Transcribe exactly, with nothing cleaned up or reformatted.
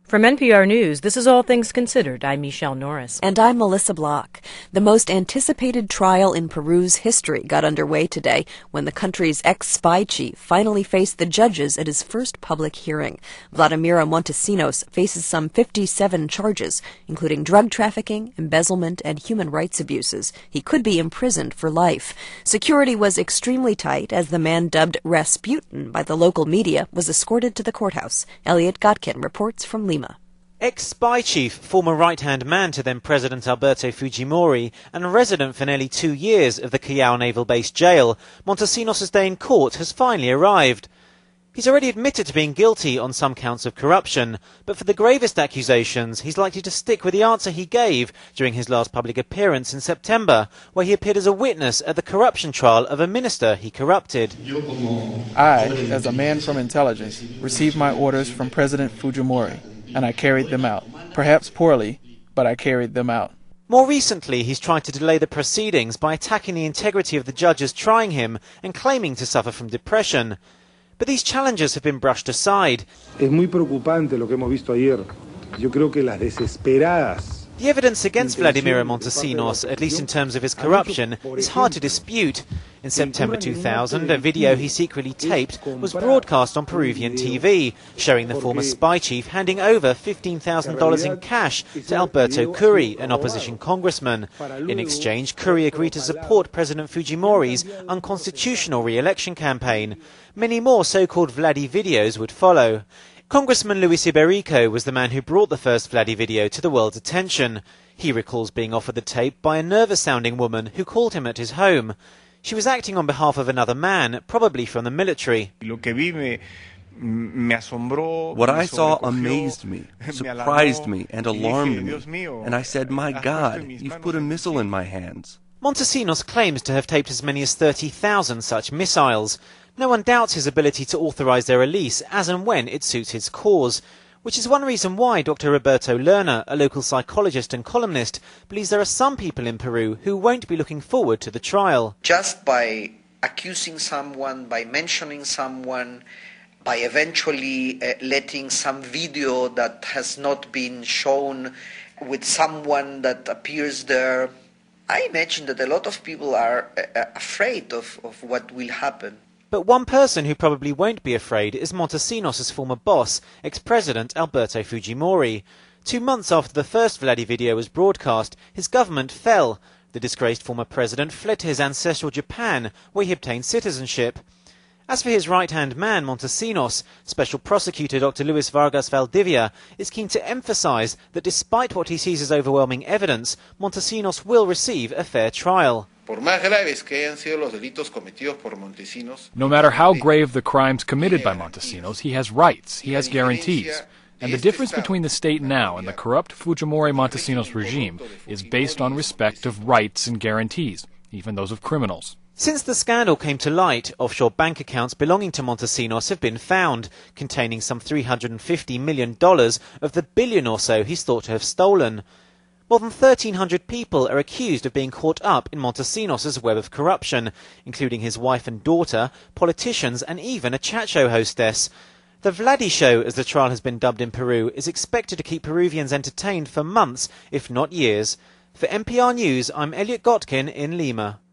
From N P R News, this is All Things Considered. I'm Michelle Norris. And I'm Melissa Block. The most anticipated trial in Peru's history got underway today when the country's ex-spy chief finally faced the judges at his first public hearing. Vladimiro Montesinos faces some fifty-seven charges, including drug trafficking, embezzlement, and human rights abuses. He could be imprisoned for life. Security was extremely tight as the man dubbed Rasputin by the local media was escorted to the courthouse. Elliot Gotkin reports from Lima. Ex-spy chief, former right-hand man to then-President Alberto Fujimori, and resident for nearly two years of the Callao Naval Base jail, Montesinos' day in court has finally arrived. He's already admitted to being guilty on some counts of corruption, but for the gravest accusations, he's likely to stick with the answer he gave during his last public appearance in September, where he appeared as a witness at the corruption trial of a minister he corrupted. I, as a man from intelligence, received my orders from President Fujimori, and I carried them out. Perhaps poorly, but I carried them out. More recently, he's tried to delay the proceedings by attacking the integrity of the judges trying him and claiming to suffer from depression. But these challenges have been brushed aside. Es muy preocupante lo que hemos visto ayer. Yo creo que las desesperadas. The evidence against Vladimiro Montesinos, at least in terms of his corruption, is hard to dispute. In September two thousand, a video he secretly taped was broadcast on Peruvian T V, showing the former spy chief handing over fifteen thousand dollars in cash to Alberto Curry, an opposition congressman. In exchange, Curry agreed to support President Fujimori's unconstitutional re-election campaign. Many more so-called Vladi videos would follow. Congressman Luis Iberico was the man who brought the first Vladi video to the world's attention. He recalls being offered the tape by a nervous-sounding woman who called him at his home. She was acting on behalf of another man, probably from the military. What I saw amazed me, surprised me, and alarmed me. And I said, my God, you've put a missile in my hands. Montesinos claims to have taped as many as thirty thousand such missiles. No one doubts his ability to authorize their release as and when it suits his cause, which is one reason why Doctor Roberto Lerner, a local psychologist and columnist, believes there are some people in Peru who won't be looking forward to the trial. Just by accusing someone, by mentioning someone, by eventually uh, letting some video that has not been shown with someone that appears there, I imagine that a lot of people are uh, afraid of, of what will happen. But one person who probably won't be afraid is Montesinos' former boss, ex-president Alberto Fujimori. Two months after the first Vladi video was broadcast, his government fell. The disgraced former president fled to his ancestral Japan, where he obtained citizenship. As for his right-hand man, Montesinos, Special Prosecutor Doctor Luis Vargas Valdivia is keen to emphasize that despite what he sees as overwhelming evidence, Montesinos will receive a fair trial. No matter how grave the crimes committed by Montesinos, he has rights, he has guarantees. And the difference between the state now and the corrupt Fujimori-Montesinos regime is based on respect of rights and guarantees, even those of criminals. Since the scandal came to light, offshore bank accounts belonging to Montesinos have been found, containing some three hundred fifty million dollars of the billion or so he's thought to have stolen. More than thirteen hundred people are accused of being caught up in Montesinos' web of corruption, including his wife and daughter, politicians, and even a chat show hostess. The Vladi Show, as the trial has been dubbed in Peru, is expected to keep Peruvians entertained for months, if not years. For N P R News, I'm Elliot Gotkin in Lima.